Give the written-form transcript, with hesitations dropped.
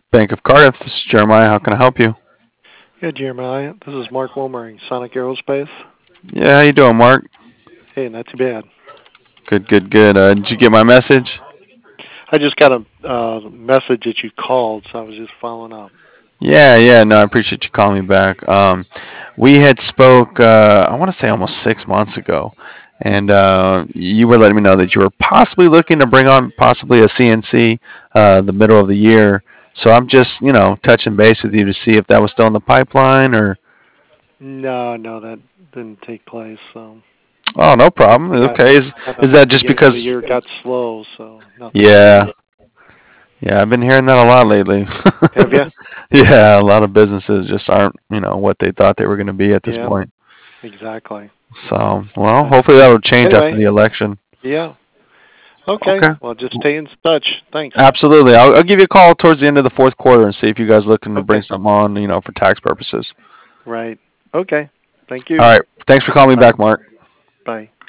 Bank of Cardiff. This is Jeremiah. How can I help you? Yeah, Jeremiah. This is Mark Wilmering, Sonic Aerospace. Yeah, how you doing, Mark? Hey, not too bad. Good, good, good. Did you get my message? I just got a message that you called, so I was just following up. Yeah, yeah. No, I appreciate you calling me back. We had spoke. I want to say almost 6 months ago, and you were letting me know that you were possibly looking to bring on possibly a CNC the middle of the year. So I'm just touching base with you to see if that was still in the pipeline or. No, no, that didn't take place. So Oh, no problem. I got Okay, is that just beginning of the because? year got slow, so nothing happened. Yeah, yeah. I've been hearing that a lot lately. Have you? Yeah, a lot of businesses just aren't, what they thought they were going to be at this Yeah, point. exactly. So, well, But hopefully that'll change after anyway, the election. yeah. Okay. Okay, Well, just stay in touch. Thanks. absolutely. I'll give you a call towards the end of the fourth quarter and see if you guys looking to bring Okay. something on, for tax purposes. Right. Okay. Thank All you. right. Thanks for calling me Bye. back, Mark. Bye.